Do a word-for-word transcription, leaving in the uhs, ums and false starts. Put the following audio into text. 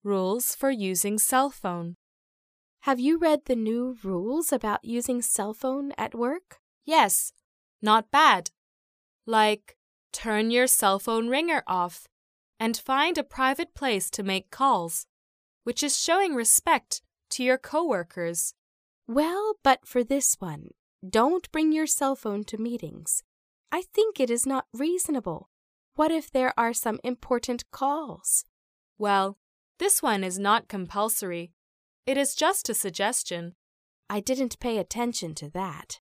Rules for using cell phone. Have you read the new rules about using cell phone at work? Yes, not bad. Like, turn your cell phone ringer off and find a private place to make calls, which is showing respect to your coworkers. Well, but for this one, don't bring your cell phone to meetings. I think it is not reasonable. What if there are some important calls? Well, this one is not compulsory. It is just a suggestion. I didn't pay attention to that.